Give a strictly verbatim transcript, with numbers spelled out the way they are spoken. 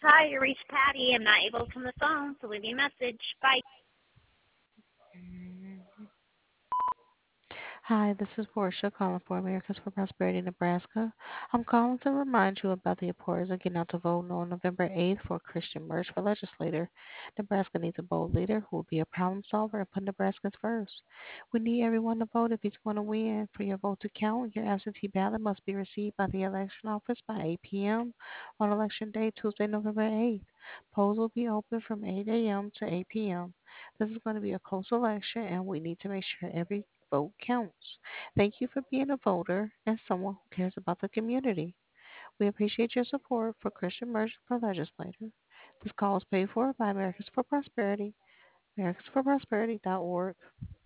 Hi, you reached Patty. I'm not able to come to the phone, so leave me a message. Bye. Hi, this is Portia calling for Americans for Prosperity, Nebraska. I'm calling to remind you about the importance of getting out to vote on November eighth for Christian Merch for legislator. Nebraska needs a bold leader who will be a problem solver and put Nebraskans first. We need everyone to vote if he's going to win. For your vote to count, your absentee ballot must be received by the election office by eight p.m. on election day, Tuesday, November eighth. Polls will be open from eight a.m. to eight p.m. This is going to be a close election, and we need to make sure every vote counts. Thank you for being a voter and someone who cares about the community. We appreciate your support for Christian Mercy for Legislator. This call is paid for by Americans for Prosperity, americans for prosperity dot org.